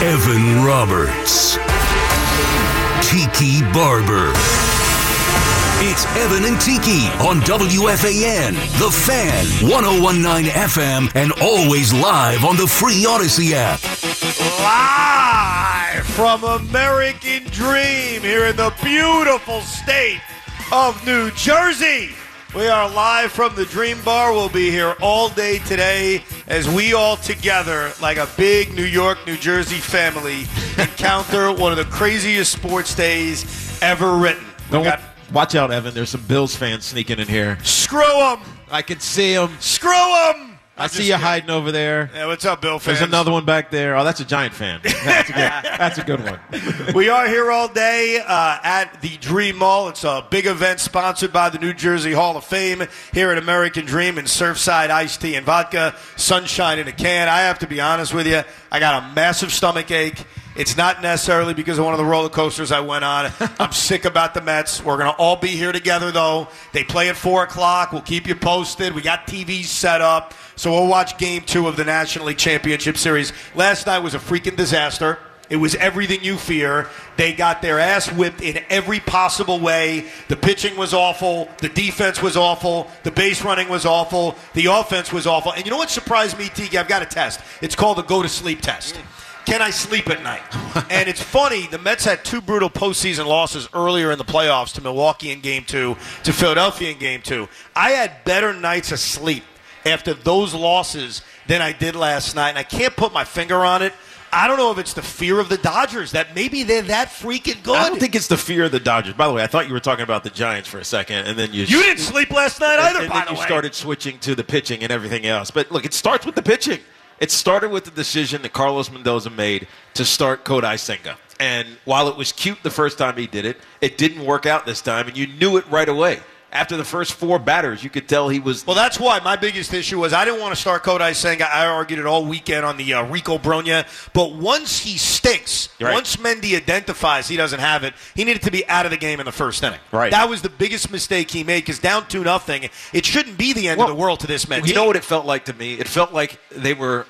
Evan Roberts. Tiki Barber. It's Evan and Tiki on WFAN, The Fan, 101.9 FM, and always live on the free Odyssey app. Live from American Dream here in the beautiful state of New Jersey. We are live from the Dream Bar. We'll be here all day today as we all together, like a big New York, New Jersey family, encounter one of the craziest sports days ever written. Watch out, Evan. There's some Bills fans sneaking in here. Screw them. I can see them. Screw them. I see you hiding over there. Yeah, what's up, Bill fans? There's another one back there. Oh, that's a Giant fan. That's a good one. We are here all day at the Dream Mall. It's a big event sponsored by the New Jersey Hall of Fame here at American Dream and Surfside iced tea and vodka, sunshine in a can. I have to be honest with you, I got a massive stomach ache. It's not necessarily because of one of the roller coasters I went on. I'm sick about the Mets. We're going to all be here together, though. They play at 4 o'clock. We'll keep you posted. We got TVs set up. So we'll watch Game 2 of the National League Championship Series. Last night was a freaking disaster. It was everything you fear. They got their ass whipped in every possible way. The pitching was awful. The defense was awful. The base running was awful. The offense was awful. And you know what surprised me, Tiki? I've got a test. It's called the go-to-sleep test. Can I sleep at night? And it's funny, the Mets had 2 brutal postseason losses earlier in the playoffs to Milwaukee in Game 2, to Philadelphia in Game 2. I had better nights of sleep after those losses than I did last night, and I can't put my finger on it. I don't know if it's the fear of the Dodgers, that maybe they're that freaking good. I don't think it's the fear of the Dodgers. By the way, I thought you were talking about the Giants for a second, and then you didn't sleep last night either, by the way. And then you started switching to the pitching and everything else. But look, it starts with the pitching. It started with the decision that Carlos Mendoza made to start Kodai Senga. And while it was cute the first time he did it, it didn't work out this time, and you knew it right away. After the first 4 batters, you could tell he was... Well, that's why my biggest issue was I didn't want to start Kodai Senga. I argued it all weekend on the Rico Bronya. But once he stinks, right. Once Mendy identifies he doesn't have it, he needed to be out of the game in the first inning. Right. That was the biggest mistake he made because down 2-0, it shouldn't be the end of the world to this Mets. You know what it felt like to me? It felt like they were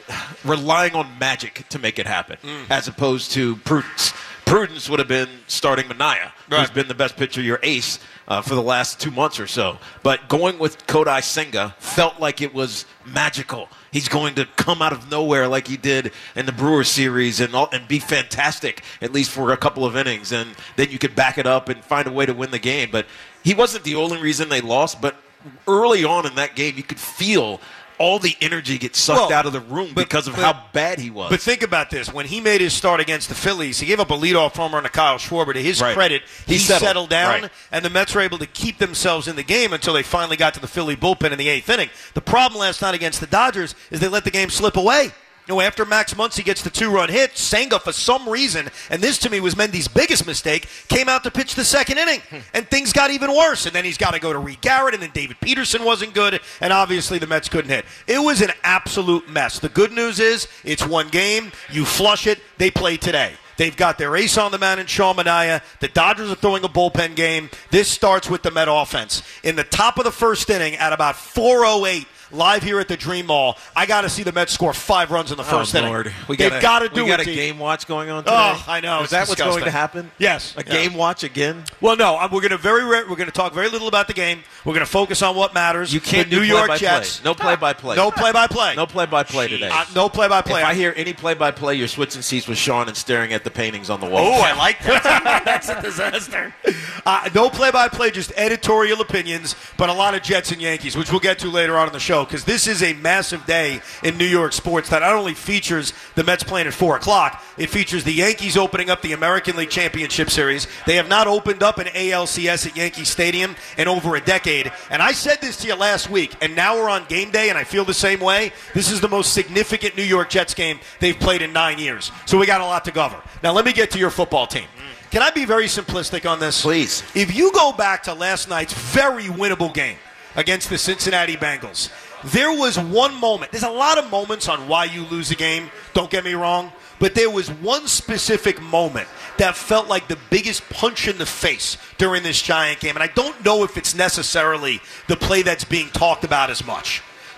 relying on magic to make it happen, as opposed to prudence. Prudence would have been starting Minaya, who's been the best pitcher, your ace, for the last 2 months or so. But going with Kodai Senga felt like it was magical. He's going to come out of nowhere like he did in the Brewers series and be fantastic, at least for a couple of innings. And then you could back it up and find a way to win the game. But he wasn't the only reason they lost. But early on in that game, you could feel all the energy gets sucked out of the room because of how bad he was. But think about this. When he made his start against the Phillies, he gave up a leadoff home run to Kyle Schwarber. To his credit, he settled down, and the Mets were able to keep themselves in the game until they finally got to the Philly bullpen in the 8th inning. The problem last night against the Dodgers is they let the game slip away. You know, after Max Muncy gets the 2-run hit, Senga, for some reason, and this to me was Mendy's biggest mistake, came out to pitch the 2nd inning, and things got even worse. And then he's got to go to Reed Garrett, and then David Peterson wasn't good, and obviously the Mets couldn't hit. It was an absolute mess. The good news is it's one game. You flush it. They play today. They've got their ace on the mound in Sean Manaea. The Dodgers are throwing a bullpen game. This starts with the Met offense. In the top of the 1st inning, at about 4:08, live here at the Dream Mall, I got to see the Mets score 5 runs in the first inning. Lord. They've got to do it. We got a game watch going on today. Oh, I know. Is that what's going to happen? Yes. A game watch again? Well, no. We're going to talk very little about the game. We're going to focus on what matters. You can't the do New York Jets. No play-by-play. No play-by-play. No play-by-play today. No play-by-play. If I hear any play-by-play, you're switching seats with Sean and staring at the paintings on the wall. Oh, I like that. That's a disaster. No play-by-play, just editorial opinions, but a lot of Jets and Yankees, which we'll get to later on in the show, because this is a massive day in New York sports that not only features the Mets playing at 4 o'clock, it features the Yankees opening up the American League Championship Series. They have not opened up an ALCS at Yankee Stadium in over a decade. And I said this to you last week, and now we're on game day, and I feel the same way. This is the most significant New York Jets game they've played in 9 years. So we got a lot to cover. Now let me get to your football team. Can I be very simplistic on this? Please. If you go back to last night's very winnable game against the Cincinnati Bengals, there was one moment. There's a lot of moments on why you lose a game, don't get me wrong, but there was one specific moment that felt like the biggest punch in the face during this Giant game, and I don't know if it's necessarily the play that's being talked about as much.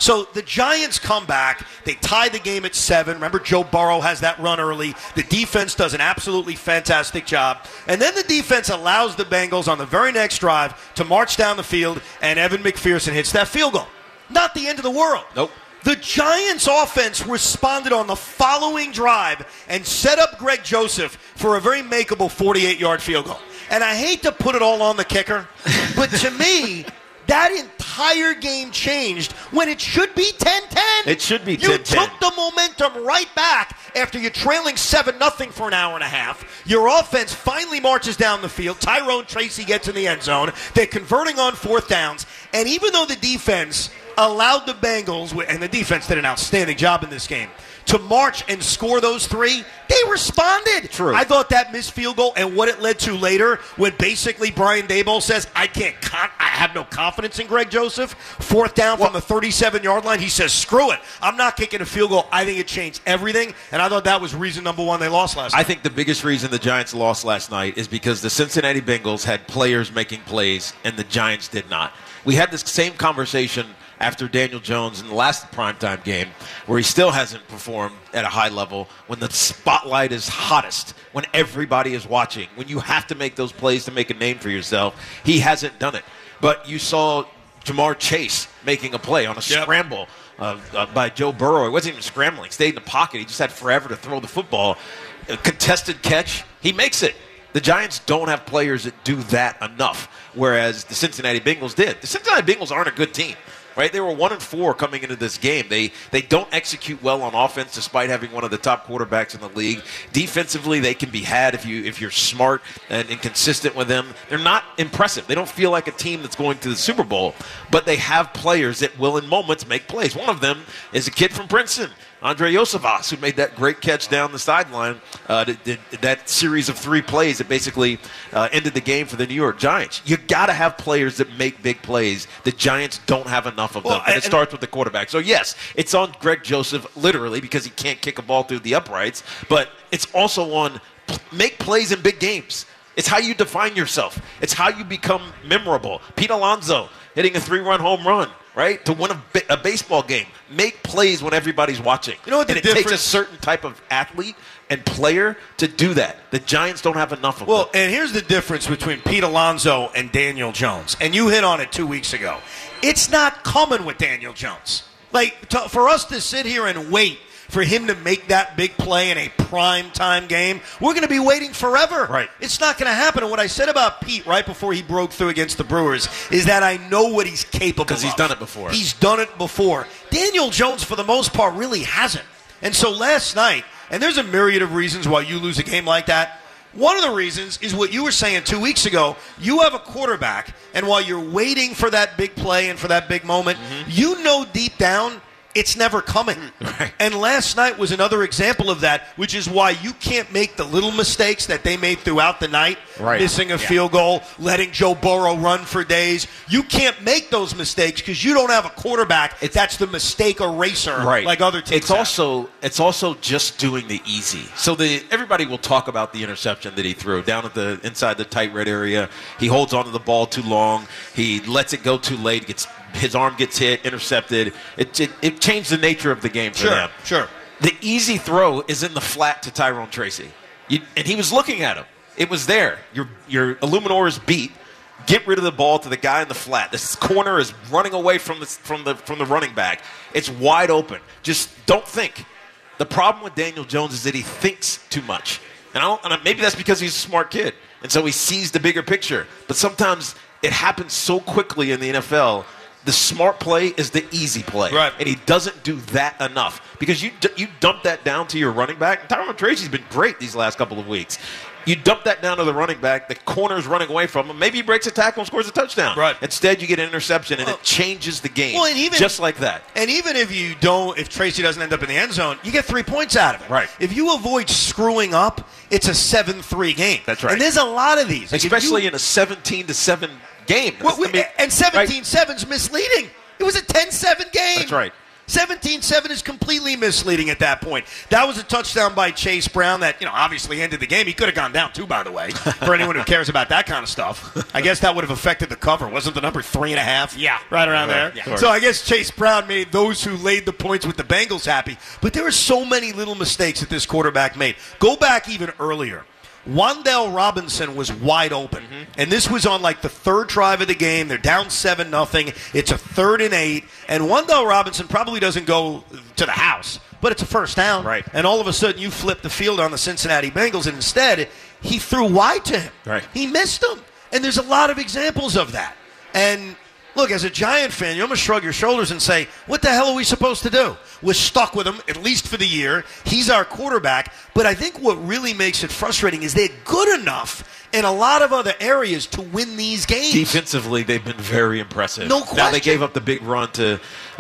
So the Giants come back. They tie the game at 7. Remember, Joe Burrow has that run early. The defense does an absolutely fantastic job. And then the defense allows the Bengals on the very next drive to march down the field, and Evan McPherson hits that field goal. Not the end of the world. Nope. The Giants offense responded on the following drive and set up Greg Joseph for a very makeable 48-yard field goal. And I hate to put it all on the kicker, but to me, that entire game changed when it should be 10-10. It should be 10-10. You took the momentum right back after you're trailing 7-0 for an hour and a half. Your offense finally marches down the field. Tyrone Tracy gets in the end zone. They're converting on 4th downs. And even though the defense allowed the Bengals, and the defense did an outstanding job in this game, to march and score those 3, they responded. True. I thought that missed field goal and what it led to later when basically Brian Daboll says, I have no confidence in Greg Joseph. 4th down from the 37-yard line. He says, screw it. I'm not kicking a field goal. I think it changed everything, and I thought that was reason number 1 they lost last night. I think the biggest reason the Giants lost last night is because the Cincinnati Bengals had players making plays, and the Giants did not. We had this same conversation after Daniel Jones in the last primetime game, where he still hasn't performed at a high level, when the spotlight is hottest, when everybody is watching, when you have to make those plays to make a name for yourself. He hasn't done it. But you saw Jamar Chase making a play on a scramble by Joe Burrow. He wasn't even scrambling. Stayed in the pocket. He just had forever to throw the football. A contested catch, he makes it. The Giants don't have players that do that enough, whereas the Cincinnati Bengals did. The Cincinnati Bengals aren't a good team. Right, they were 1-4 coming into this game. They don't execute well on offense, despite having one of the top quarterbacks in the league. Defensively, they can be had if you're smart and consistent with them. They're not impressive. They don't feel like a team that's going to the Super Bowl, but they have players that will, in moments, make plays. One of them is a kid from Princeton, Andre Yosevas, who made that great catch down the sideline, that series of 3 plays that basically ended the game for the New York Giants. You got to have players that make big plays. The Giants don't have enough of them, and it starts with the quarterback. So, yes, it's on Greg Joseph, literally, because he can't kick a ball through the uprights, but it's also on make plays in big games. It's how you define yourself. It's how you become memorable. Pete Alonso hitting a 3-run home run, right, to win a baseball game. Make plays when everybody's watching. You know what? And it takes a certain type of athlete and player to do that. The Giants don't have enough of them. Well, and here's the difference between Pete Alonso and Daniel Jones. And you hit on it 2 weeks ago. It's not coming with Daniel Jones. For us to sit here and wait for him to make that big play in a prime time game, we're going to be waiting forever. Right. It's not going to happen. And what I said about Pete right before he broke through against the Brewers is that I know what he's capable of. Because he's done it before. He's done it before. Daniel Jones, for the most part, really hasn't. And so last night, and there's a myriad of reasons why you lose a game like that. One of the reasons is what you were saying 2 weeks ago. You have a quarterback, and while you're waiting for that big play and for that big moment, you know deep down it's never coming. Right. And last night was another example of that, which is why you can't make the little mistakes that they made throughout the night, missing a field goal, letting Joe Burrow run for days. You can't make those mistakes because you don't have a quarterback that's the mistake eraser like other teams have. It's also just doing the easy. So everybody will talk about the interception that he threw down at the inside the tight red area. He holds onto the ball too long. He lets it go too late. His arm gets hit, intercepted. It changed the nature of the game for them. Sure. The easy throw is in the flat to Tyrone Tracy. And he was looking at him. It was there. Your Illuminor is beat. Get rid of the ball to the guy in the flat. This corner is running away from the running back. It's wide open. Just don't think. The problem with Daniel Jones is that he thinks too much. And maybe that's because he's a smart kid. And so he sees the bigger picture. But sometimes it happens so quickly in the NFL. The smart play is the easy play. Right. And he doesn't do that enough. Because you dump that down to your running back. Tyrone Tracy's been great these last couple of weeks. You dump that down to the running back. The corner's running away from him. Maybe he breaks a tackle and scores a touchdown. Right. Instead, you get an interception, and it changes the game. Well, and even, just like that. And even if Tracy doesn't end up in the end zone, you get 3 points out of it. Right. If you avoid screwing up, it's a 7-3 game. That's right. And there's a lot of these. Especially in a 17-7 game. And 17-7's misleading. It was a 10-7 game. That's right. 17-7 is completely misleading at that point. That was a touchdown by Chase Brown that, obviously ended the game. He could have gone down, too, by the way, for anyone who cares about that kind of stuff. I guess that would have affected the cover. Wasn't the number 3.5? Yeah. Right around there? Yeah. So I guess Chase Brown made those who laid the points with the Bengals happy. But there were so many little mistakes that this quarterback made. Go back even earlier. Wan'Dale Robinson was wide open, and this was on like the third drive of the game. They're down 7-0. It's a 3rd and 8, and Wan'Dale Robinson probably doesn't go to the house, but it's a first down. Right. And all of a sudden, you flip the field on the Cincinnati Bengals, and instead, he threw wide to him. Right. He missed him, and there's a lot of examples of that. And look, as a Giant fan, you almost shrug your shoulders and say, what the hell are we supposed to do? We're stuck with him, at least for the year. He's our quarterback. But I think what really makes it frustrating is they're good enough in a lot of other areas to win these games. Defensively, they've been very impressive. No question. Now, they gave up the big run to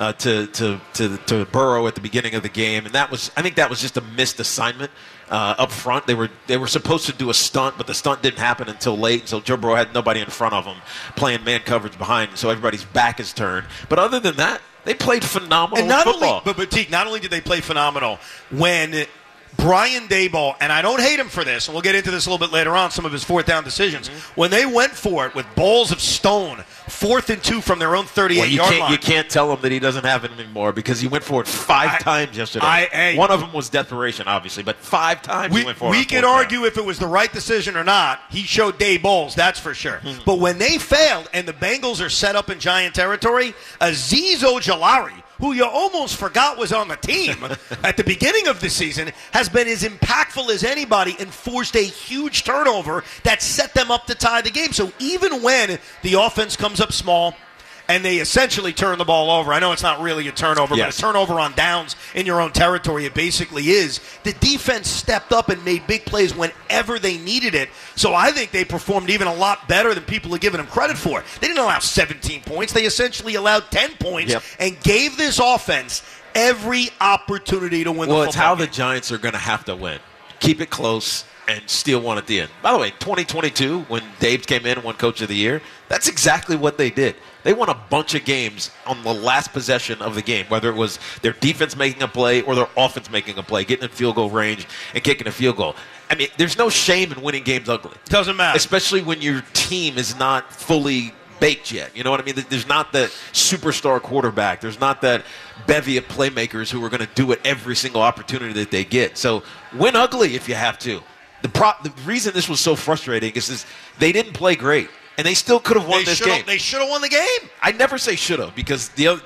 Burrow at the beginning of the game, and I think that was just a missed assignment. Up front, they were supposed to do a stunt, but the stunt didn't happen until late. So Joe Burrow had nobody in front of him playing man coverage behind, so everybody's back is turned. But other than that, they played phenomenal and not football. But Teague, not only did they play phenomenal, when Brian Daboll, and I don't hate him for this, and we'll get into this a little bit later on, some of his 4th down decisions, when they went for it with balls of stone, 4th and 2 from their own 38-yard line. You can't tell him that he doesn't have it anymore because he went for it 5 times yesterday. One of them was desperation, obviously, but 5 times he went for it. We can argue if it was the right decision or not. He showed Daboll's, that's for sure. But when they failed and the Bengals are set up in Giant territory, Azeez Ojulari, who you almost forgot was on the team at the beginning of the season, has been as impactful as anybody and forced a huge turnover that set them up to tie the game. So even when the offense comes up small and they essentially turn the ball over, I know it's not really a turnover, yes, but a turnover on downs in your own territory, it basically is. The defense stepped up and made big plays whenever they needed it. So I think they performed even a lot better than people are giving them credit for. They didn't allow 17 points. They essentially allowed 10 points and gave this offense every opportunity to win the football game. Well, it's how the Giants are going to have to win. Keep it close and steal one at the end. By the way, 2022, when Dave came in and won Coach of the Year, that's exactly what they did. They won a bunch of games on the last possession of the game, whether it was their defense making a play or their offense making a play, getting in field goal range and kicking a field goal. I mean, there's no shame in winning games ugly. Doesn't matter. Especially when your team is not fully baked yet. You know what I mean? There's not that superstar quarterback. There's not that bevy of playmakers who are going to do it every single opportunity that they get. So win ugly if you have to. The reason this was so frustrating is they didn't play great. And they still could have won this game. They should have won the game. I never say should have because the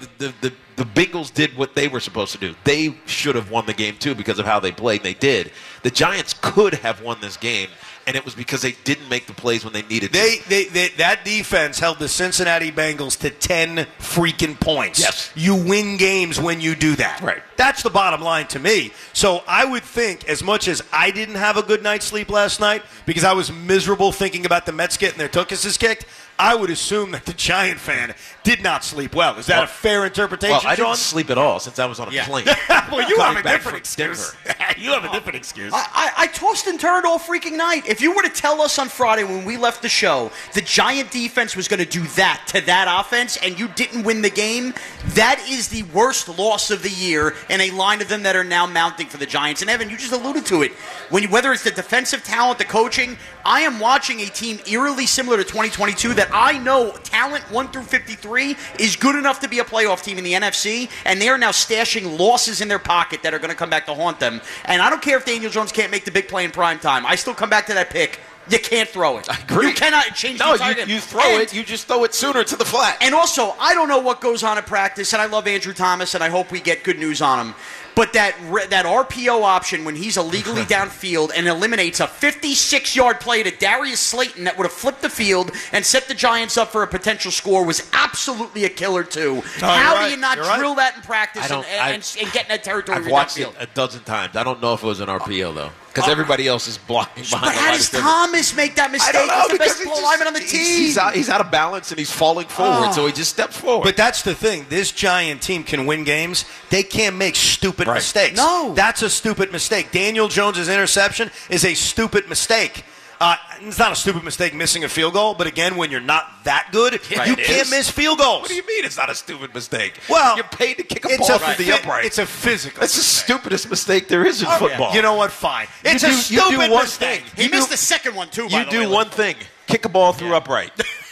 Bengals did what they were supposed to do. They should have won the game too because of how they played. And they did. The Giants could have won this game, and it was because they didn't make the plays when they needed to. That defense held the Cincinnati Bengals to 10 freaking points. Yes. You win games when you do that. Right. That's the bottom line to me. So I would think, as much as I didn't have a good night's sleep last night because I was miserable thinking about the Mets getting their tuchuses kicked, I would assume that the Giant fan did not sleep well. Is that a fair interpretation, Well, I John? didn't sleep at all since I was on a plane. Well, you have a back different from excuse. Denver. You have a different excuse. I tossed and turned all freaking night. If you were to tell us on Friday when we left the show the Giant defense was going to do that to that offense and you didn't win the game, that is the worst loss of the year and a line of them that are now mounting for the Giants. And Evan, you just alluded to it. Whether it's the defensive talent, the coaching, I am watching a team eerily similar to 2022 that I know talent 1 through 53 is good enough to be a playoff team in the NFC, and they are now stashing losses in their pocket that are going to come back to haunt them. And I don't care if Daniel Jones can't make the big play in prime time. I still come back to that pick. You can't throw it. I agree. You cannot change the entire game. You throw it. You just throw it sooner to the flat. And also, I don't know what goes on at practice, and I love Andrew Thomas, and I hope we get good news on him. But that RPO option when he's illegally downfield and eliminates a 56-yard play to Darius Slayton that would have flipped the field and set the Giants up for a potential score was absolutely a killer, too. How do you not drill that in practice and get in that territory with watched that field? it a dozen times. I don't know if it was an RPO, though, because everybody else is blocking behind But the how line does of Thomas make that mistake? I don't know, He's the best because lineman on the team. he's out of balance and he's falling forward, so he just steps forward. But that's the thing. This Giant team can win games. They can't make stupid mistakes. No. That's a stupid mistake. Daniel Jones' interception is a stupid mistake. It's not a stupid mistake missing a field goal, but again, when you're not that good, you can't miss field goals. What do you mean it's not a stupid mistake? Well, you're paid to kick a ball through the upright. It's a physical That's mistake. the stupidest mistake there is in football. You know what? Fine. It's a you stupid do one mistake. thing. He missed the second one, too, by You the do way. one thing. Kick a ball through upright.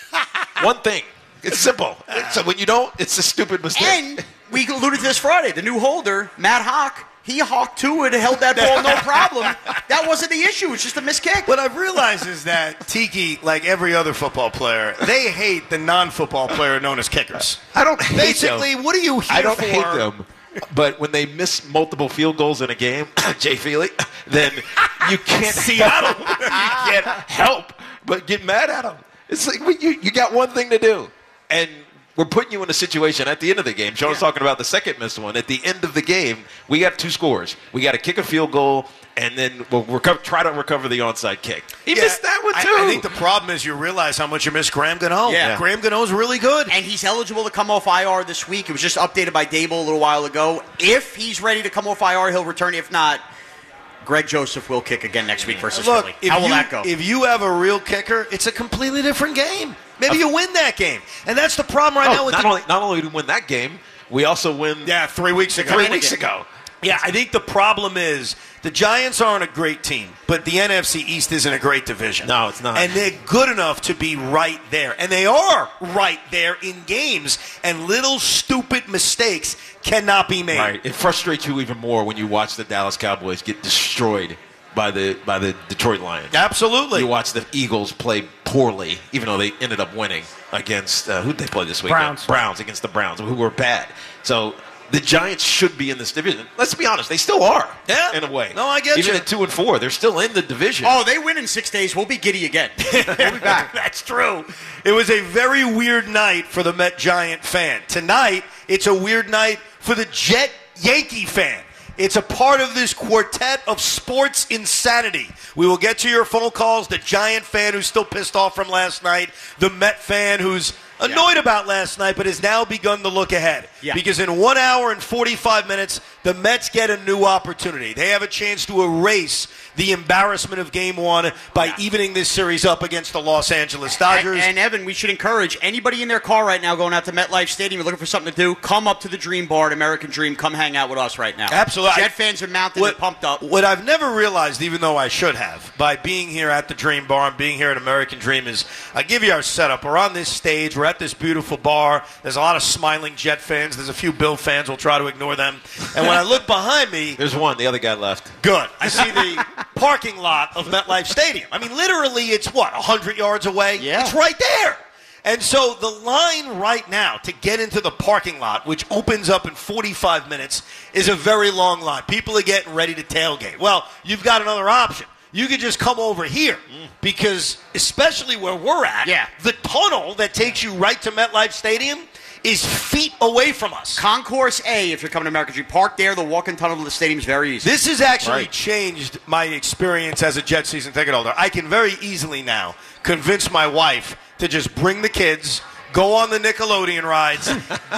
One thing. It's simple. So when you don't, it's a stupid mistake. And we alluded to this Friday. The new holder, Matt Hawk, he hawked to it and held that ball no problem. That wasn't the issue. It's just a missed kick. What I've realized is that Tiki, like every other football player, they hate the non-football player known as kickers. I don't hate Basically, them. what are you here I don't for? hate them. But when they miss multiple field goals in a game, Jay Feely, then you can't Seattle. You can't help but get mad at them. It's like you got one thing to do, and we're putting you in a situation at the end of the game. Sean was talking about the second missed one. At the end of the game, we got 2 scores. We got to kick a field goal, and then we'll try to recover the onside kick. He missed that one, too. I think the problem is you realize how much you miss Graham Gano. Yeah. Graham Gano's really good. And he's eligible to come off IR this week. It was just updated by Dable a little while ago. If he's ready to come off IR, he'll return. If not, Greg Joseph will kick again next week versus Look, Philly. How will that go? If you have a real kicker, it's a completely different game. Maybe you win that game. And that's the problem right now with not only do we win that game, we also win 3 weeks ago. 3 weeks ago. Yeah, I think the problem is the Giants aren't a great team, but the NFC East isn't a great division. No, it's not. And they're good enough to be right there. And they are right there in games, and little stupid mistakes cannot be made. Right. It frustrates you even more when you watch the Dallas Cowboys get destroyed by the Detroit Lions. Absolutely. You watch the Eagles play poorly, even though they ended up winning against who'd they play this week? Browns against the Browns, who were bad. So the Giants should be in this division. Let's be honest, they still are. Yeah. In a way. No, I get even you. at 2-4, they're still in the division. Oh, they win in 6 days. We'll be giddy again. We'll be back. That's true. It was a very weird night for the Met Giant fan. Tonight, it's a weird night for the Jet Yankee fan. It's a part of this quartet of sports insanity. We will get to your phone calls. The Giant fan who's still pissed off from last night. The Met fan who's annoyed about last night but has now begun to look ahead. Yeah. Because in 1 hour and 45 minutes, the Mets get a new opportunity. They have a chance to erase the embarrassment of Game 1 by evening this series up against the Los Angeles Dodgers. And Evan, we should encourage anybody in their car right now going out to MetLife Stadium looking for something to do, come up to the Dream Bar at American Dream. Come hang out with us right now. Absolutely. Jet fans are mounted and pumped up. What I've never realized, even though I should have, by being here at the Dream Bar and being here at American Dream is, I give you our setup. We're on this stage. We're at this beautiful bar. There's a lot of smiling Jet fans. There's a few Bill fans. We'll try to ignore them. And when I look behind me, There's one. The other guy left. good. I see the parking lot of MetLife Stadium. I mean, literally, it's 100 yards away? Yeah. It's right there. And so the line right now to get into the parking lot, which opens up in 45 minutes, is a very long line. People are getting ready to tailgate. Well, you've got another option. You could just come over here because, especially where we're at, the tunnel that takes you right to MetLife Stadium is feet away from us. Concourse A, if you're coming to American Dream, park there. The walk-in tunnel to the stadium is very easy. This has actually changed my experience as a Jet season ticket holder. I can very easily now convince my wife to just bring the kids, go on the Nickelodeon rides.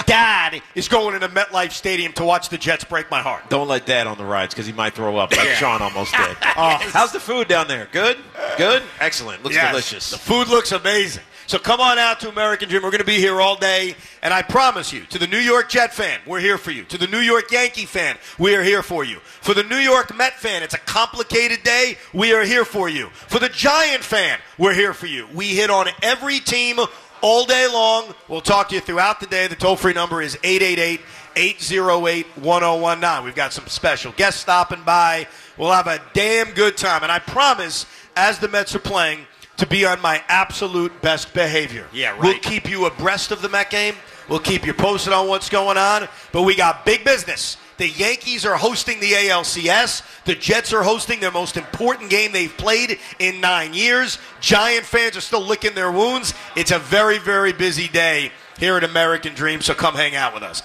Dad is going into MetLife Stadium to watch the Jets break my heart. Don't let Dad on the rides because he might throw up like Sean almost did. How's the food down there? Good? Good? Excellent. Looks delicious. The food looks amazing. So come on out to American Dream. We're going to be here all day. And I promise you, to the New York Jet fan, we're here for you. To the New York Yankee fan, we are here for you. For the New York Met fan, it's a complicated day. We are here for you. For the Giant fan, we're here for you. We hit on every team all day long. We'll talk to you throughout the day. The toll-free number is 888-808-1019. We've got some special guests stopping by. We'll have a damn good time. And I promise, as the Mets are playing, to be on my absolute best behavior. Yeah, right. We'll keep you abreast of the Met game. We'll keep you posted on what's going on. But we got big business. The Yankees are hosting the ALCS. The Jets are hosting their most important game they've played in 9 years. Giant fans are still licking their wounds. It's a very, very busy day here at American Dream, so come hang out with us.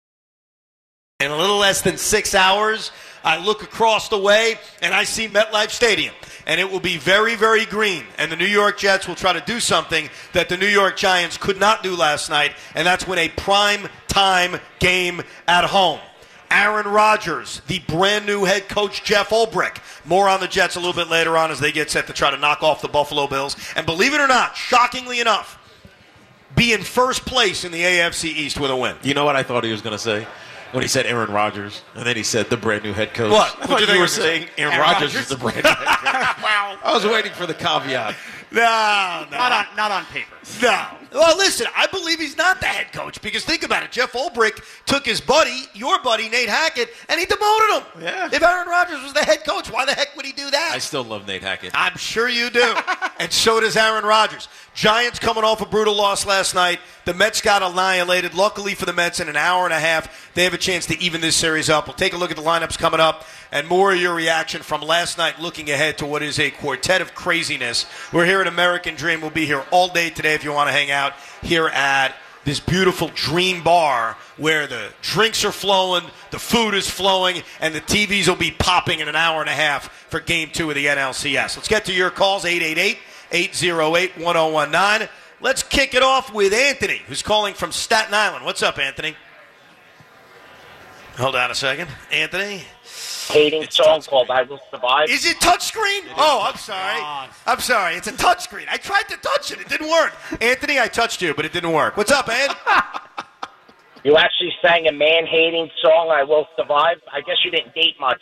In a little less than 6 hours, I look across the way and I see MetLife Stadium. And it will be very, very green. And the New York Jets will try to do something that the New York Giants could not do last night, and that's win a prime time game at home. Aaron Rodgers, the brand new head coach Jeff Ulbrich. More on the Jets a little bit later on as they get set to try to knock off the Buffalo Bills. And believe it or not, shockingly enough, be in first place in the AFC East with a win. You know what I thought he was going to say? When he said Aaron Rodgers, and then he said the brand new head coach. What? I thought you were saying Aaron Rodgers is the brand new head coach. Wow. I was waiting for the caveat. No. Not on paper. No. Well, listen, I believe he's not the head coach because think about it. Jeff Ulbrich took his buddy, your buddy, Nate Hackett, and he demoted him. Yeah. If Aaron Rodgers was the head coach, why the heck would he do that? I still love Nate Hackett. I'm sure you do. And so does Aaron Rodgers. Giants coming off a brutal loss last night. The Mets got annihilated. Luckily for the Mets, in an hour and a half, they have a chance to even this series up. We'll take a look at the lineups coming up and more of your reaction from last night looking ahead to what is a quartet of craziness. We're here at American Dream. We'll be here all day today if you want to hang out here at this beautiful Dream Bar where the drinks are flowing, the food is flowing, and the TVs will be popping in an hour and a half for Game 2 of the NLCS. Let's get to your calls, 888-808-1019. Let's kick it off with Anthony, who's calling from Staten Island. What's up, Anthony? Hold on a second. Anthony? Hating song called I Will Survive. Is it touchscreen? I'm sorry. I'm sorry. It's a touchscreen. I tried to touch it. It didn't work. Anthony, I touched you, but it didn't work. What's up, Ed? You actually sang a man-hating song, I Will Survive. I guess you didn't date much.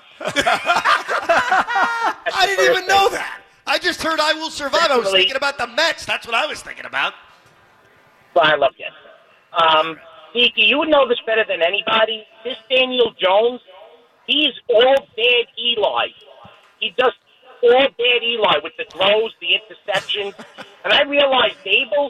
I didn't even know that. I just heard I Will Survive. I was Really? thinking about the Mets. That's what I was thinking about. Well, I love you. Deke, you would know this better than anybody. This Daniel Jones, he's all bad Eli. He does all bad Eli with the throws, the interceptions. And I realize Dable,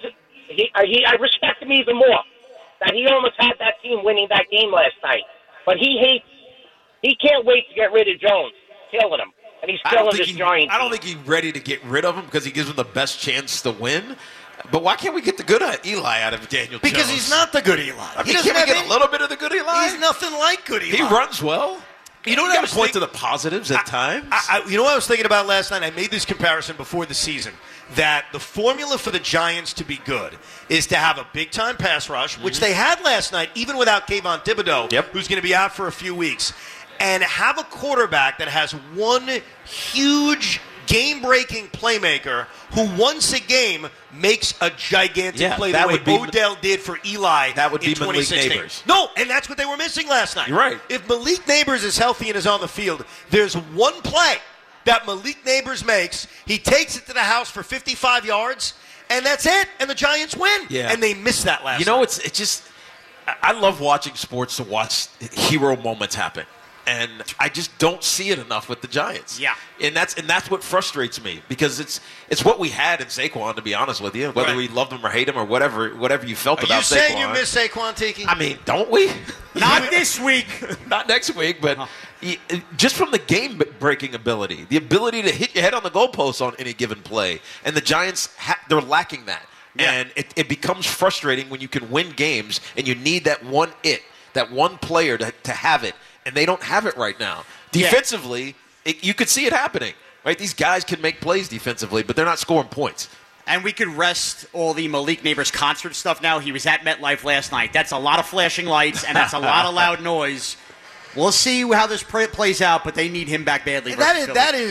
I respect him even more. That he almost had that team winning that game last night. But he can't wait to get rid of Jones, killing him. And he's killing this Giant I don't team. think he's ready to get rid of him because he gives him the best chance to win. But why can't we get the good Eli out of Daniel Jones? Because he's not the good Eli. I mean, can we get a little bit of the good Eli? He's nothing like good Eli. He runs well. You know what I was point to thinking? the positives at times. You know what I was thinking about last night? I made this comparison before the season that the formula for the Giants to be good is to have a big-time pass rush, which they had last night, even without Kayvon Thibodeau, who's going to be out for a few weeks, and have a quarterback that has one huge game-breaking playmaker who once a game makes a gigantic play the way Odell did for Eli that would in be 2016. Malik Neighbors. No, and that's what they were missing last night. You're right. If Malik Neighbors is healthy and is on the field, there's one play that Malik Neighbors makes. He takes it to the house for 55 yards, and that's it, and the Giants win. Yeah. And they missed that last night. You know, it's just – I love watching sports to watch hero moments happen. And I just don't see it enough with the Giants. Yeah. And that's what frustrates me because it's what we had in Saquon, to be honest with you, whether we loved him or hate him or whatever you felt about Saquon. Are you saying you miss Saquon, Tiki? I mean, don't we? Not this week. Not next week, but just from the game-breaking ability, the ability to hit your head on the goalpost on any given play. And the Giants, they're lacking that. Yeah. And it becomes frustrating when you can win games and you need that one player to have it. And they don't have it right now. Defensively, you could see it happening. Right? These guys can make plays defensively, but they're not scoring points. And we could rest all the Malik Neighbors concert stuff now. He was at MetLife last night. That's a lot of flashing lights, and that's a lot of loud noise. We'll see how this plays out, but they need him back badly. That's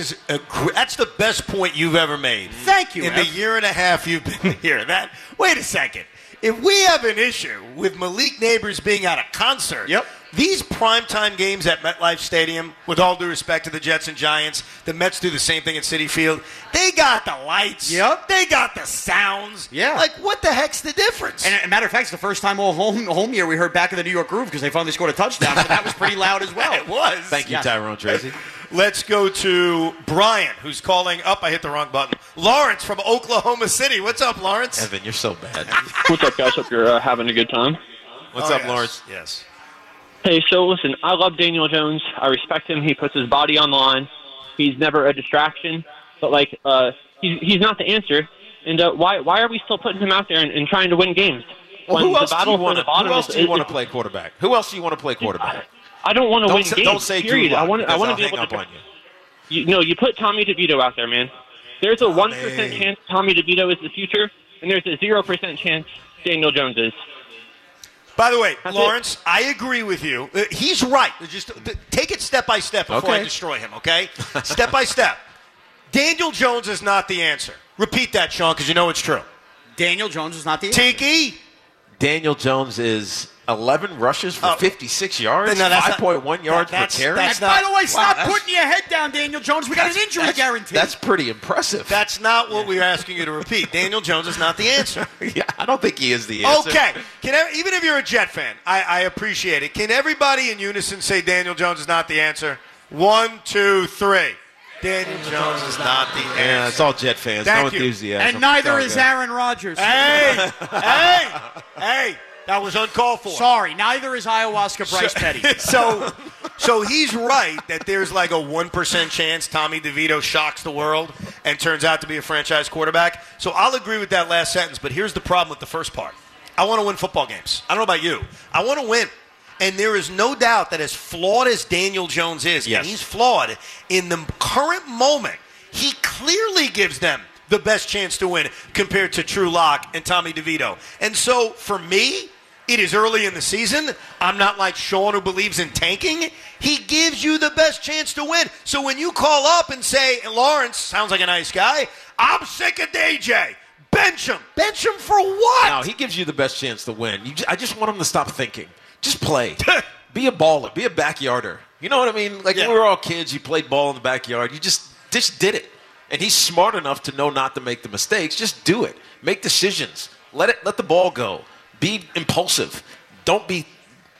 the best point you've ever made. Thank you. In the year and a half you've been here. Wait a second. If we have an issue with Malik Neighbors being at a concert, these primetime games at MetLife Stadium, with all due respect to the Jets and Giants, the Mets do the same thing at Citi Field. They got the lights. Yep. They got the sounds. Yeah. Like, what the heck's the difference? And as a matter of fact, it's the first time all home year we heard Back in the New York Groove because they finally scored a touchdown. So that was pretty loud as well. It was. Thank you, Tyrone Tracy. Let's go to Brian, who's calling up. I hit the wrong button. Lawrence from Oklahoma City. What's up, Lawrence? Evan, you're so bad. What's up, guys? Hope you're having a good time. What's up, yes. Lawrence? Yes. Hey, so listen, I love Daniel Jones. I respect him. He puts his body on the line. He's never a distraction. But, he's not the answer. And why are we still putting him out there and trying to win games? Well, who else do you want to play quarterback? Who else do you want to play quarterback? I don't want to win games, don't say period. Drew Lock, I want to be able to you put Tommy DeVito out there, man. There's a 1% chance Tommy DeVito is the future, and there's a 0% chance Daniel Jones is. By the way, Lawrence, I agree with you. He's right. Just take it step by step before I destroy him, okay? Step by step. Daniel Jones is not the answer. Repeat that, Sean, because you know it's true. Daniel Jones is not the answer. Tiki? Daniel Jones is 11 rushes for 56 yards, no, 5.1 yards per carry. By the way, stop putting your head down, Daniel Jones. We got an injury guarantee. That's pretty impressive. That's not what we're asking you to repeat. Daniel Jones is not the answer. Yeah, I don't think he is the answer. Okay. Even if you're a Jet fan, I appreciate it. Can everybody in unison say Daniel Jones is not the answer? 1, 2, 3. Daniel Jones is not the answer. Yeah, it's all Jet fans. Thank no you. enthusiasm. And neither is Aaron Rodgers. Hey! That was uncalled for. Sorry, neither is ayahuasca Bryce Petty. So he's right that there's like a 1% chance Tommy DeVito shocks the world and turns out to be a franchise quarterback. So I'll agree with that last sentence, but here's the problem with the first part. I want to win football games. I don't know about you. I want to win. And there is no doubt that as flawed as Daniel Jones is, and he's flawed, in the current moment, he clearly gives them the best chance to win compared to Drew Lock and Tommy DeVito. And so for me, it is early in the season. I'm not like Sean who believes in tanking. He gives you the best chance to win. So when you call up and say, Lawrence, sounds like a nice guy, I'm sick of DJ. Bench him. Bench him for what? No, he gives you the best chance to win. I just want him to stop thinking. Just play. Be a baller. Be a backyarder. You know what I mean? Like when we were all kids, you played ball in the backyard. You just did it. And he's smart enough to know not to make the mistakes. Just do it. Make decisions. Let the ball go. Be impulsive. Don't be,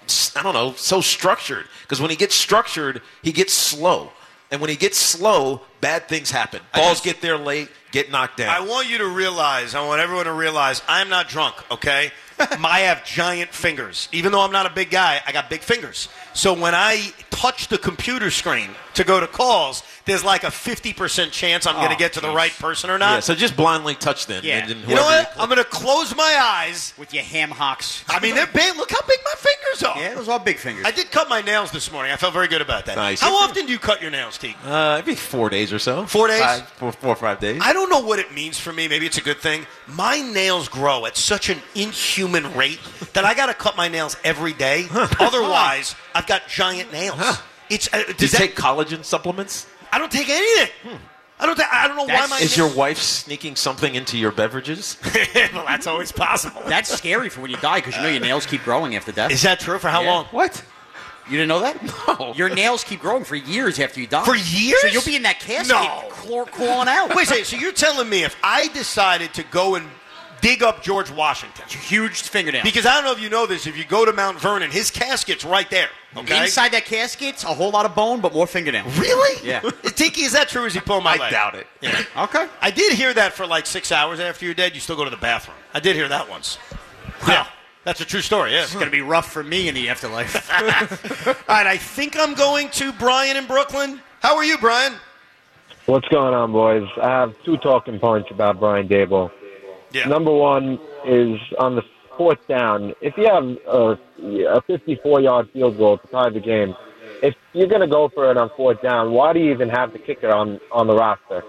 so structured. Because when he gets structured, he gets slow. And when he gets slow, bad things happen. Balls get there late, get knocked down. I want everyone to realize, I'm not drunk, okay? I have giant fingers. Even though I'm not a big guy, I got big fingers. So when I touch the computer screen to go to calls, there's like a 50% chance I'm going to get to the right person or not. Yeah, so just blindly touch them. Yeah. You know what? I'm going to close my eyes. With your ham hocks. I mean, they're big. Look how big my fingers are. Yeah, those are big fingers. I did cut my nails this morning. I felt very good about that. Nice. How often do you cut your nails, Teague? Every 4 days or so. 4 days? 4 or 5 days. I don't know what it means for me. Maybe it's a good thing. My nails grow at such an inhuman rate that I got to cut my nails every day. Otherwise, I've got giant nails. It's do you take collagen supplements? I don't take anything. I don't know why my Is your wife sneaking something into your beverages? Well, that's always possible. That's scary for when you die because you know your nails keep growing after death. Is that true? For how long? What? You didn't know that? No. Your nails keep growing for years after you die. For years? So you'll be in that casket clawing out. Wait a second. So you're telling me if I decided to go and dig up George Washington. Huge fingernail. Because I don't know if you know this, if you go to Mount Vernon, his casket's right there. Okay? Inside that casket's a whole lot of bone, but more fingernail. Really? Yeah. Tiki, is that true or is he pulling my leg? I doubt it. Yeah. Okay. I did hear that for like 6 hours after you're dead, you still go to the bathroom. I did hear that once. Yeah. That's a true story, yeah. It's going to be rough for me in the afterlife. All right, I think I'm going to Brian in Brooklyn. How are you, Brian? What's going on, boys? I have 2 talking points about Brian Daboll. Yeah. Number one is on the 4th down. If you have a 54-yard field goal to tie the game, if you're going to go for it on 4th down, why do you even have the kicker on the roster?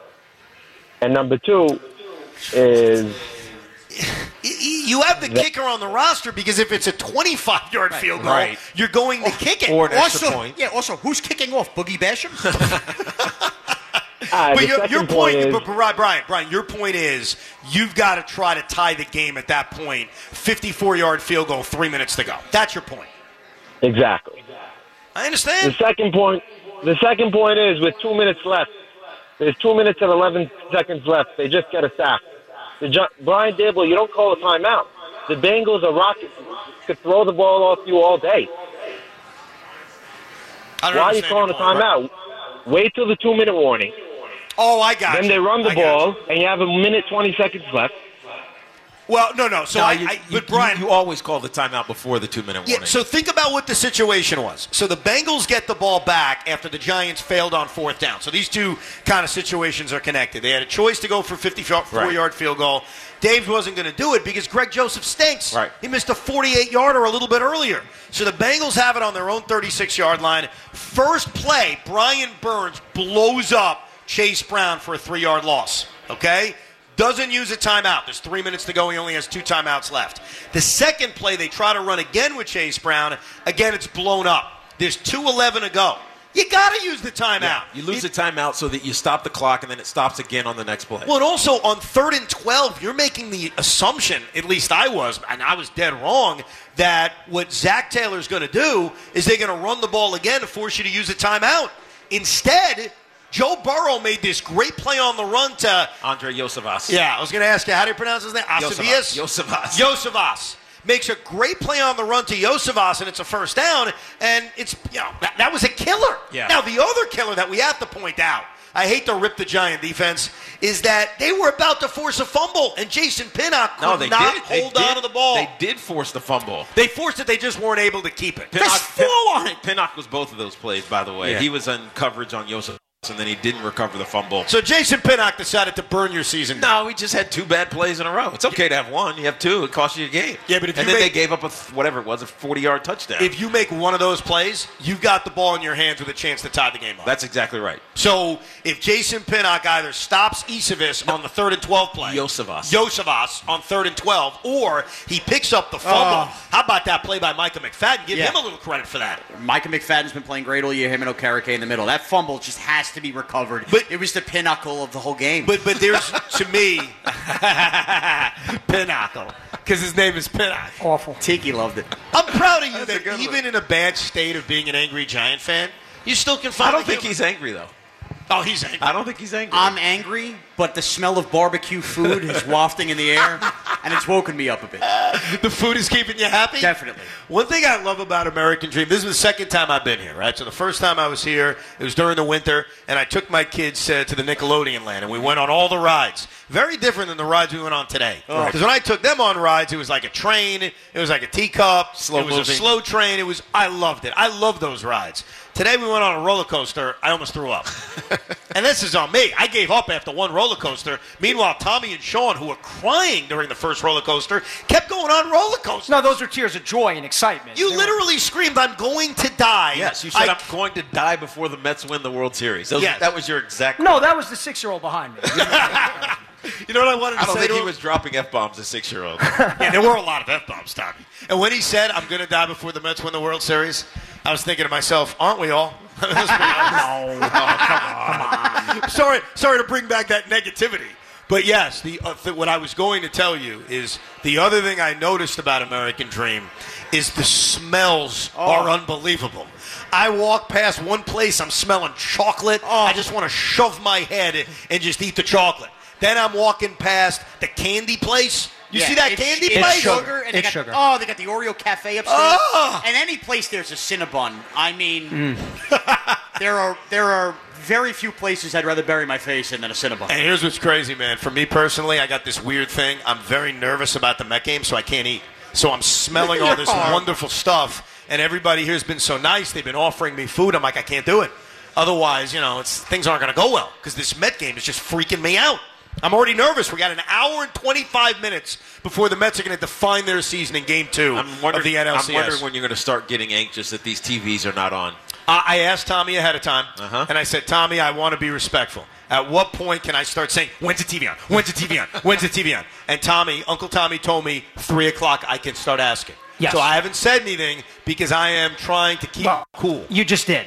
And number 2 is... You have the kicker on the roster because if it's a 25-yard field goal, you're going to kick it. Or an extra point. Yeah, also, who's kicking off? Boogie Basham? But your point is, Brian, your point is you've got to try to tie the game at that point. 54-yard field goal, 3 minutes to go. That's your point. Exactly. I understand. The second point is with 2 minutes left. There's 2 minutes and 11 seconds left. They just get a sack. Brian Daboll, you don't call a timeout. The Bengals are rocket could throw the ball off you all day. Why are you calling a timeout? Wait till the 2-minute warning. Oh, I got Then they run the ball, and you have a minute, 20 seconds left. Well, no. So but Brian, you always call the timeout before the 2-minute warning. Yeah, so think about what the situation was. So the Bengals get the ball back after the Giants failed on 4th down. So these two kind of situations are connected. They had a choice to go for a 54-yard field goal. Dave wasn't going to do it because Greg Joseph stinks. Right. He missed a 48-yarder a little bit earlier. So the Bengals have it on their own 36-yard line. First play, Brian Burns blows up Chase Brown for a 3-yard loss. Okay? doesn't use a timeout. There's 3 minutes to go. He only has 2 timeouts left. The second play, they try to run again with Chase Brown. Again, it's blown up. There's 2:11 to go. You got to use the timeout. Yeah, you lose the timeout so that you stop the clock, and then it stops again on the next play. Well, and also on 3rd and 12, you're making the assumption, at least I was, and I was dead wrong, that what Zach Taylor's going to do is they're going to run the ball again to force you to use a timeout. Instead, Joe Burrow made this great play on the run to Andre Iosivas. Yeah, I was going to ask you, how do you pronounce his name? Iosivas. Iosivas. Makes a great play on the run to Iosivas, and it's a first down, and it's, that was a killer. Yeah. Now, the other killer that we have to point out, I hate to rip the Giant defense, is that they were about to force a fumble, and Jason Pinnock could not hold on to the ball. They did force the fumble. They forced it, they just weren't able to keep it. Pinnock, Just fall on it. Pinnock was both of those plays, by the way. Yeah. He was in coverage on Iosivas, and then he didn't recover the fumble. So Jason Pinnock decided to burn your season. No, we just had 2 bad plays in a row. It's okay to have 1. You have 2. It costs you a game. Yeah, but if and you then make- they gave up a 40-yard touchdown. If you make one of those plays, you've got the ball in your hands with a chance to tie the game up. That's exactly right. So if Jason Pinnock either stops Iosivas on the 3rd and 12 play, Iosivas on 3rd and 12, or he picks up the fumble. How about that play by Micah McFadden? Give him a little credit for that. Micah McFadden's been playing great all year, him and Okereke in the middle. That fumble just has to be recovered. But it was the pinnacle of the whole game. But there's, to me, pinnacle, because his name is Pinnock. Awful. Tiki loved it. I'm proud of you that even in a bad state of being an angry Giant fan, you still can find I don't think he's angry, though. Oh, he's angry. I don't think he's angry. I'm angry, but the smell of barbecue food is wafting in the air, and it's woken me up a bit. The food is keeping you happy? Definitely. One thing I love about American Dream, this is the second time I've been here, right? So the first time I was here, it was during the winter, and I took my kids to the Nickelodeon land, and we went on all the rides. Very different than the rides we went on today. Because when I took them on rides, it was like a train, it was like a teacup, it was a slow train. I loved it. I love those rides. Today we went on a roller coaster. I almost threw up. And this is on me. I gave up after one roller coaster. Meanwhile, Tommy and Sean, who were crying during the first roller coaster, kept going on roller coasters. No, those were tears of joy and excitement. You literally screamed, "I'm going to die." Yes, you said, I'm going to die before the Mets win the World Series. That was your exact No, that was the 6-year-old behind me. You know what I wanted to I don't say think to he him? was dropping F-bombs as 6-year-old. Yeah, there were a lot of F-bombs, Tommy. And when he said, "I'm going to die before the Mets win the World Series," I was thinking to myself, aren't we all? Let's be honest. No, come on. Sorry to bring back that negativity. But yes, what I was going to tell you is the other thing I noticed about American Dream is the smells are unbelievable. I walk past one place, I'm smelling chocolate. I just want to shove my head and just eat the chocolate. Then I'm walking past the candy place. You see that candy it's place? Sugar, and It's they got, sugar. Oh, they got the Oreo Cafe upstairs. And any place there's a Cinnabon. I mean, there are very few places I'd rather bury my face in than a Cinnabon. And here's what's crazy, man. For me personally, I got this weird thing. I'm very nervous about the Met game, so I can't eat. So I'm smelling all this wonderful stuff, and everybody here's been so nice. They've been offering me food. I'm like, I can't do it. Otherwise, things aren't going to go well because this Met game is just freaking me out. I'm already nervous. We got an hour and 25 minutes before the Mets are going to define their season in Game 2 of the NLCS. I'm wondering when you're going to start getting anxious that these TVs are not on. I asked Tommy ahead of time, and I said, Tommy, I want to be respectful. At what point can I start saying, when's the TV on? When's the TV on? When's the TV on? And Uncle Tommy told me 3 o'clock I can start asking. Yes. So I haven't said anything because I am trying to keep cool. You just did.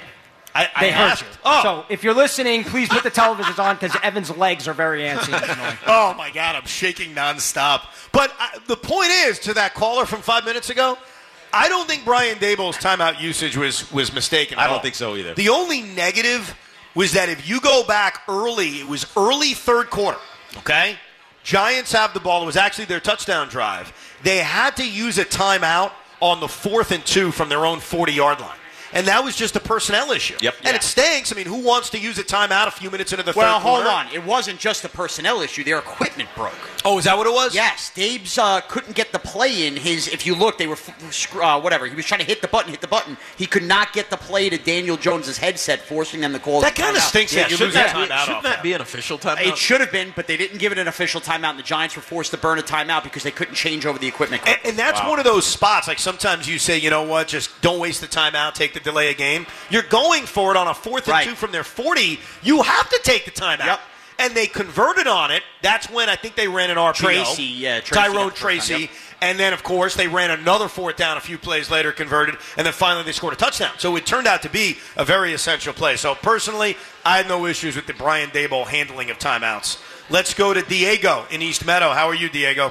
I They heard asked. you. Oh. So if you're listening, please put the televisions on because Evan's legs are very antsy. Oh, my God, I'm shaking nonstop. But the point is, to that caller from 5 minutes ago, I don't think Brian Daboll's timeout usage was mistaken at I all. don't think so either. The only negative was that if you go back early, it was early third quarter, okay? Giants have the ball. It was actually their touchdown drive. They had to use a timeout on the 4th and 2 from their own 40-yard line. And that was just a personnel issue. Yep. And it stinks. I mean, who wants to use a timeout a few minutes into the third quarter? Well, hold on. It wasn't just a personnel issue. Their equipment broke. Oh, is that what it was? Yes. Dave's couldn't get the play in. If you look, they were, whatever. He was trying to hit the button. He could not get the play to Daniel Jones's headset, forcing them to call That the kind of timeout. stinks that you lose that timeout Shouldn't off that be an official timeout? It should have been, but they didn't give it an official timeout, and the Giants were forced to burn a timeout because they couldn't change over the equipment. And that's one of those spots, like sometimes you say, you know what, just don't waste the timeout, take the delay a game. You're going for it on a 4th and 2 from their 40. You have to take the timeout. Yep. and they converted on it. That's when I think they ran an RPO. Tracy Tyrone Tracy. And then, of course, they ran another fourth down a few plays later, converted, and then finally they scored a touchdown. So it turned out to be a very essential play. So personally, I had no issues with the Brian Daboll handling of timeouts. Let's go to Diego in East Meadow. How are you, Diego?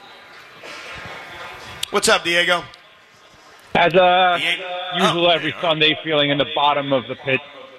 What's up, Diego? As usual every Sunday, feeling in the bottom of the pit.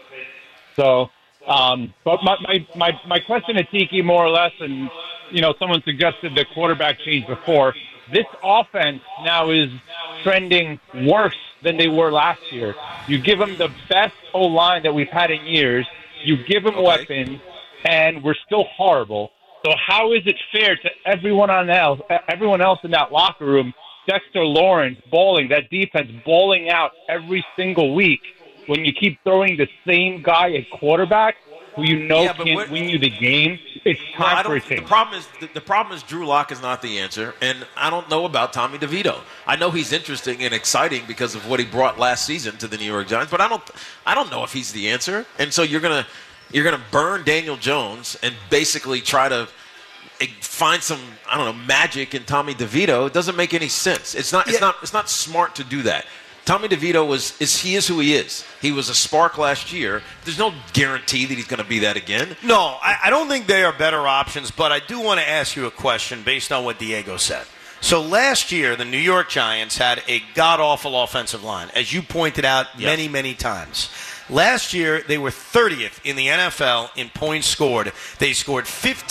So, but my question to Tiki, more or less, and someone suggested the quarterback change before. This offense now is trending worse than they were last year. You give them the best O-line that we've had in years. You give them weapons, and we're still horrible. So how is it fair to everyone else in that locker room? Dexter Lawrence balling, that defense balling out every single week when you keep throwing the same guy at quarterback who can't win you the game. It's heartbreaking. The problem is Drew Lock is not the answer, and I don't know about Tommy DeVito. I know he's interesting and exciting because of what he brought last season to the New York Giants, but I don't know if he's the answer. And so you're gonna burn Daniel Jones and basically try to find some magic in Tommy DeVito. It doesn't make any sense. It's not smart to do that. Tommy DeVito is who he is. He was a spark last year. There's no guarantee that he's going to be that again. No, I don't think they are better options, but I do want to ask you a question based on what Diego said. So last year, the New York Giants had a god-awful offensive line, as you pointed out many, many times. Last year, they were 30th in the NFL in points scored. They scored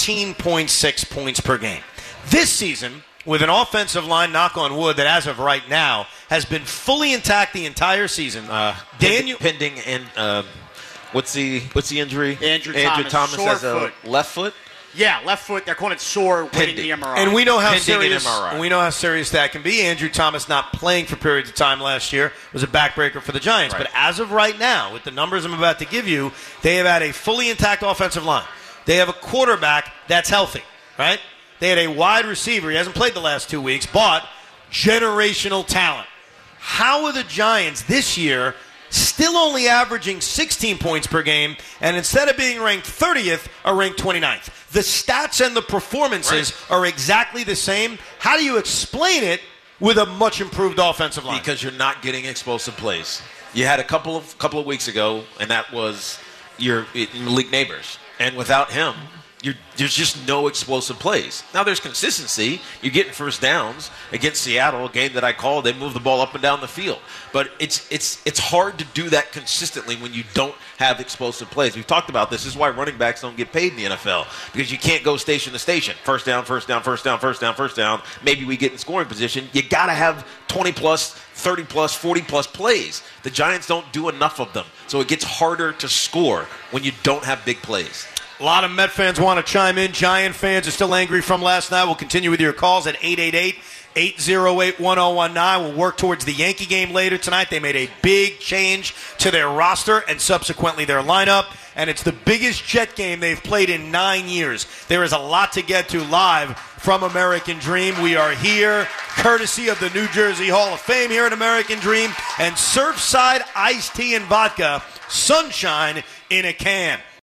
15.6 points per game. This season, with an offensive line, knock on wood, that as of right now has been fully intact the entire season. Pending and what's the injury? Andrew Thomas sore has foot. a left foot. Yeah, left foot. They're calling it sore, waiting the MRI. And we know how pending serious that can be. Andrew Thomas not playing for periods of time last year was a backbreaker for the Giants. Right. But as of right now, with the numbers I'm about to give you, they have had a fully intact offensive line. They have a quarterback that's healthy, right? They had a wide receiver. He hasn't played the last 2 weeks, but generational talent. How are the Giants this year still only averaging 16 points per game, and instead of being ranked 30th, are ranked 29th? The stats and the performances are exactly the same. How do you explain it with a much improved offensive line? Because you're not getting explosive plays. You had a couple of weeks ago, and that was your Malik Neighbors. And without him, there's just no explosive plays. Now there's consistency. You're getting first downs against Seattle, a game that I called. They move the ball up and down the field. But it's hard to do that consistently when you don't have explosive plays. We've talked about this. This is why running backs don't get paid in the NFL, because you can't go station to station. First down, first down, first down, first down, first down. Maybe we get in scoring position. You got to have 20-plus, 30-plus, 40-plus plays. The Giants don't do enough of them. So it gets harder to score when you don't have big plays. A lot of Met fans want to chime in. Giant fans are still angry from last night. We'll continue with your calls at 888-808-1019. We'll work towards the Yankee game later tonight. They made a big change to their roster and subsequently their lineup, and it's the biggest Jet game they've played in 9 years. There is a lot to get to live from American Dream. We are here courtesy of the New Jersey Hall of Fame here at American Dream, and Surfside iced tea and vodka, sunshine in a can.